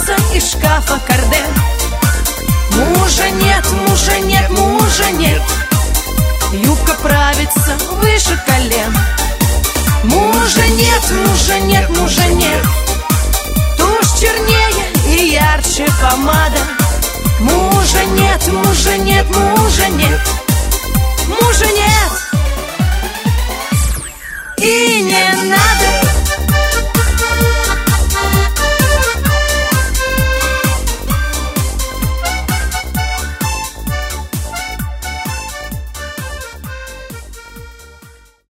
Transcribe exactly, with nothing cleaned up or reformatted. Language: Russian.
правится из шкафа карден. Мужа нет, мужа нет, мужа нет. Юбка правится выше колен. Мужа нет, мужа нет, мужа нет. Тушь чернее и ярче помада. Мужа нет, мужа нет, мужа нет. Мужа нет. И не надо